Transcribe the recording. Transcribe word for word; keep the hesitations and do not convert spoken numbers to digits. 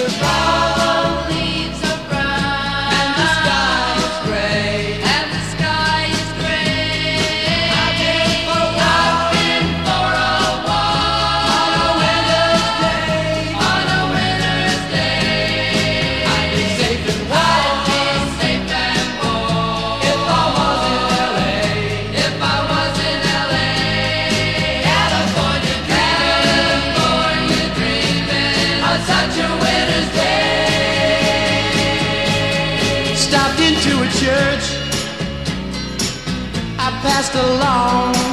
are brown, leaves are brown, and the sky is gray. and the sky is gray. I've been for a walk, I've been for a walk on a winter's day. on a winter's day. I'd be safe and warm I'd be safe and warm if I was in L A. if I was in L A. California dreaming, California dreaming on such a winter's day. Stopped into a church. I passed along